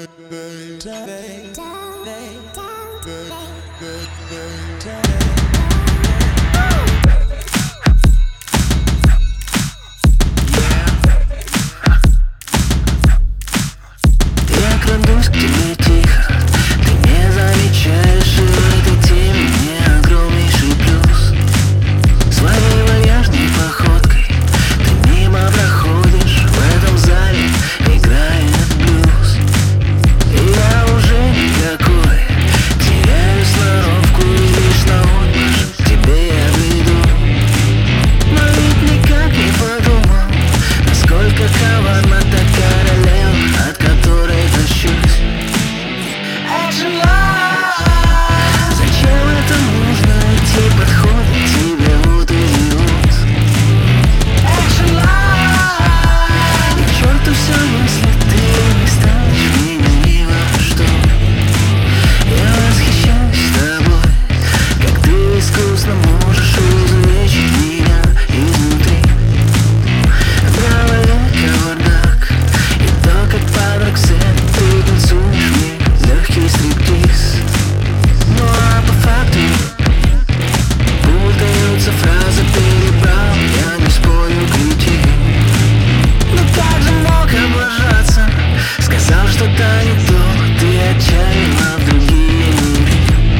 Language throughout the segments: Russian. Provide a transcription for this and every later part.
Я крадусь к тебе тихо, ты не замечаешь, и в этой теме мне огромнейший плюс. Своей вальяжной походкой ты мимо проходишь, в этом зале играет блюз. И я уже никакой, теряю сноровку и лишь на отмашь к тебе я приду. Но ведь никак не подумал, насколько коварна та королева, от которой тащусь. Action love. Зачем это нужно, идти подходит тебе вот идиот. Action love. И к черту все мысли, ты не станешь меня ни во что. Я восхищаюсь тобой, как ты искусно можешь изувечить меня изнутри. В голове кавардак, и то, как под Роксет ты танцуешь мне легкий стриптиз. Ну а по факту путаются фразы, перебрал, я не спорю, крути. Но как же мог облажаться, сказал что-то не то, ты отчаянно в другие миры.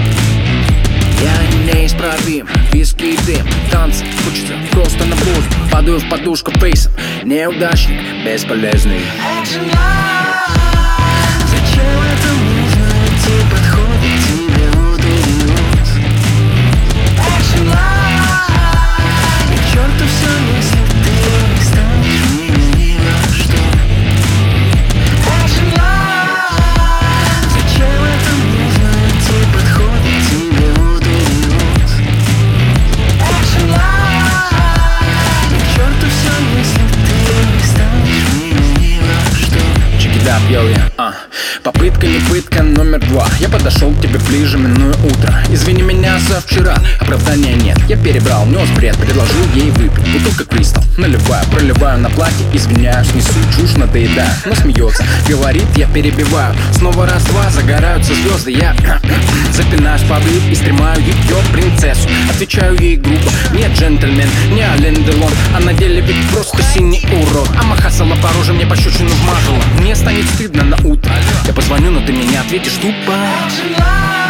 Я неисправим, виски и дым, танцы, хочется просто на воздух. Падаю в подушку фейсом, неудачник, бесполезный. Action love. Зачем это нужно, идти подходит тебе вот идиот. Action love. И к черту все мысли, ты не станешь меня ни во что. Action love. Зачем это нужно, идти подходит тебе вот идиот. Action love. И к черту все мысли, ты не станешь меня ни во что. Check it up, yo, yeah. Попытка не пытка номер 2. Я подошел к тебе ближе, минуя утро. Извини меня за вчера, оправдания нет. Я перебрал, нес бред, предложил ей выпить. Бутылка Кристал, наливаю, проливаю на платье. Извиняюсь, несу чушь, надоедаю. Но смеется, говорит, я перебиваю. Снова раз-два, загораются звезды. Я запинаюсь, падаю и стремаю ее принцессу. Отвечаю ей грубо, не джентльмен, не Ален Делон, а на деле ведь просто синий урод. А махасала по роже, мне пощечину вмазала. Мне станет стыдно на утро. Я позвоню, но ты мне не ответишь тупо. Action love.